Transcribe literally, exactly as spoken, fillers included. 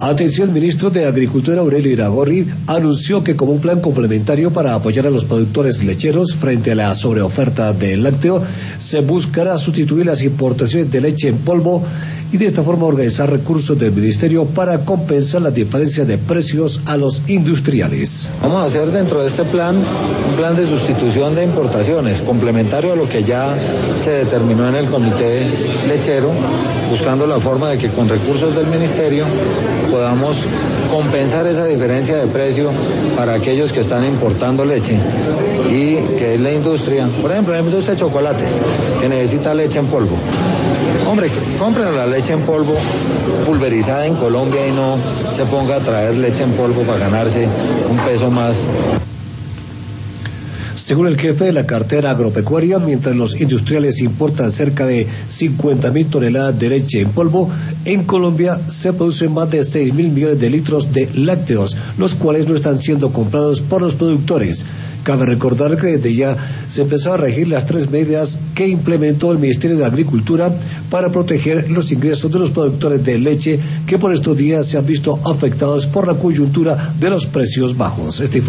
Atención, el ministro de Agricultura Aurelio Iragorri anunció que como un plan complementario para apoyar a los productores lecheros frente a la sobreoferta de lácteo, se buscará sustituir las importaciones de leche en polvo y de esta forma organizar recursos del ministerio para compensar las diferencias de precios a los industriales. Vamos a hacer dentro de este plan un plan de sustitución de importaciones, complementario a lo que ya se determinó en el comité lechero, buscando la forma de que con recursos del ministerio podamos compensar esa diferencia de precio para aquellos que están importando leche y que es la industria, por ejemplo, la industria de chocolates, que necesita leche en polvo. Hombre, compren la leche en polvo pulverizada en Colombia y no se ponga a traer leche en polvo para ganarse un peso más. Según el jefe de la cartera agropecuaria, mientras los industriales importan cerca de cincuenta mil toneladas de leche en polvo, en Colombia se producen más de seis mil millones de litros de lácteos, los cuales no están siendo comprados por los productores. Cabe recordar que desde ya se empezó a regir las tres medidas que implementó el Ministerio de Agricultura para proteger los ingresos de los productores de leche que por estos días se han visto afectados por la coyuntura de los precios bajos. Este